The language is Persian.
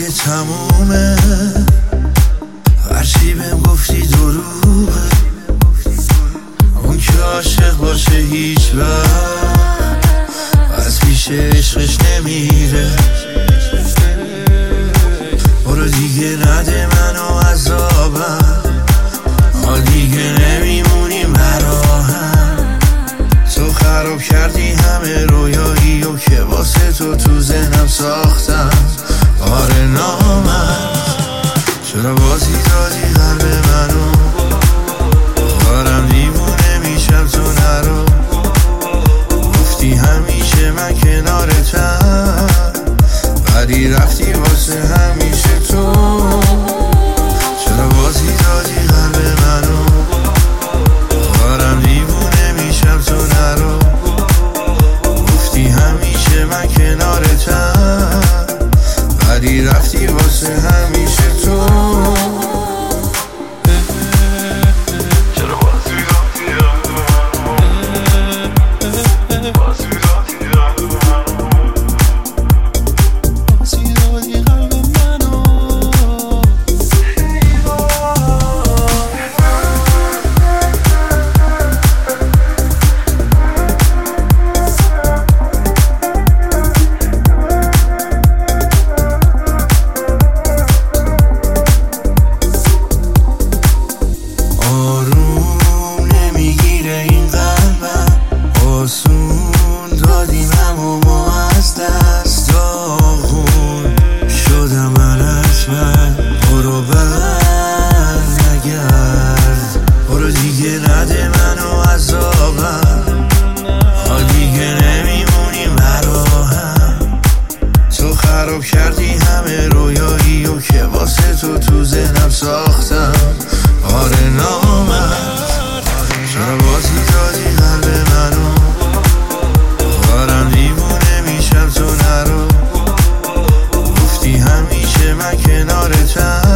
دیگه تمومه، هرچی بهم گفتی دروغه. اون که عاشق باشه هیچ وقت از پیش عشقش نمیره. برو دیگه نده منو عذابم، ما دیگه نمیمونیم براهم. تو خراب کردی همه رویایی و که واسه تو ذهنم ساختم. آره نامرد، چرا بازی دادی قلب منو؟ دارم دیوونه میشم تو نرو. گفتی همیشه من کنارتم، ولی رفتی واسه همیشه تو. چرا بازی دادی قلب منو؟ دارم دیوونه میشم تو نرو. گفتی همیشه من کنارتم، ولی رفتی واسه همیشه تو. برو دیگه نده منو عذابم، ما دیگه نمیمونیم براهم. تو خراب کردی همه رویایی و که واسه تو ذهنم ساختم. آره نامرد، چرا بازی دادی قلب منو؟ دارم دیوونه میشم تو نرو. گفتی همیشه من کنارتم،